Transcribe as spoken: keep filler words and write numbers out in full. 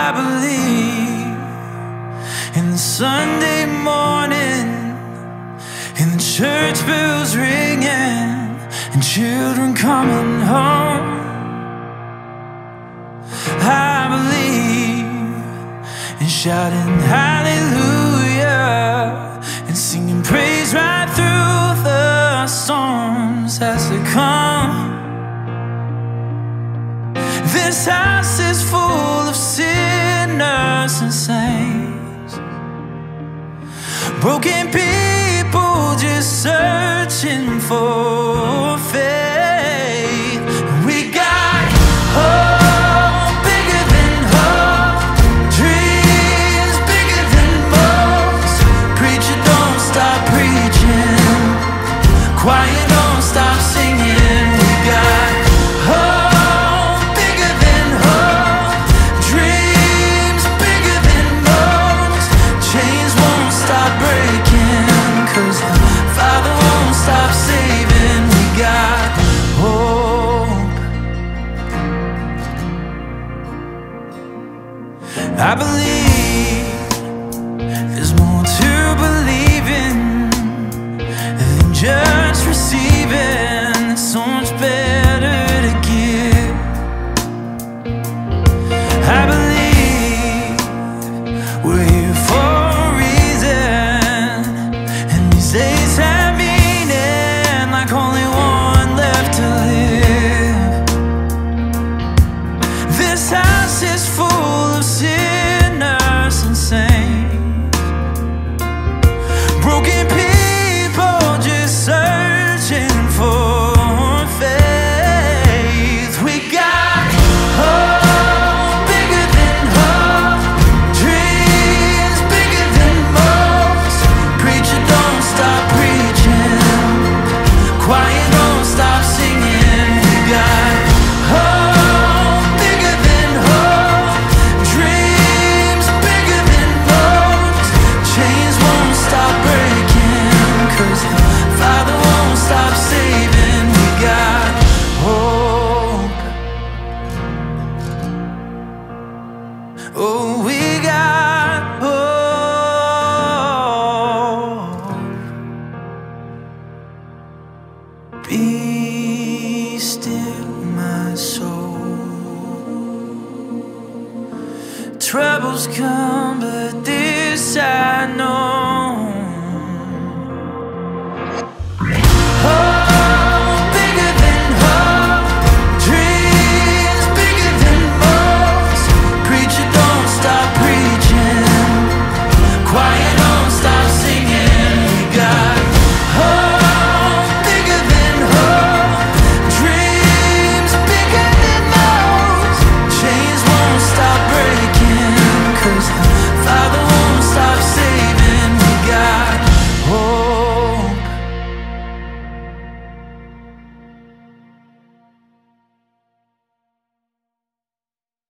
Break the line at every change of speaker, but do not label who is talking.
I believe in the Sunday morning, in the church bells ringing, and children coming home. I believe in shouting hallelujah and singing praise right through the storms as they come. This house is full of sinners and saints, broken people just searching for faith. We got hope bigger than hope, dreams bigger than most. Preacher, don't stop preaching, choir, don't stop singing. We got hope bigger than hope, dreams bigger than most. Chains won't stop breaking, 'cause the Father won't stop saving. We got hope. I believe there's more to believe in than just receiving. It's so much better to give. I believe we're here for a reason, and these days have meaning like only one left to live. This house is full of sinners and saints, broken people just searching for faith. We got hope bigger than hope, dreams bigger than most. Preacher, don't stop preaching, choir, don't stop singing. We got hope bigger than hope, dreams bigger than most. Chains won't stop breaking, 'cause the Father won't stop saving. We got hope. Oh, we got hope. Be still, my soul. Troubles come, but this I know,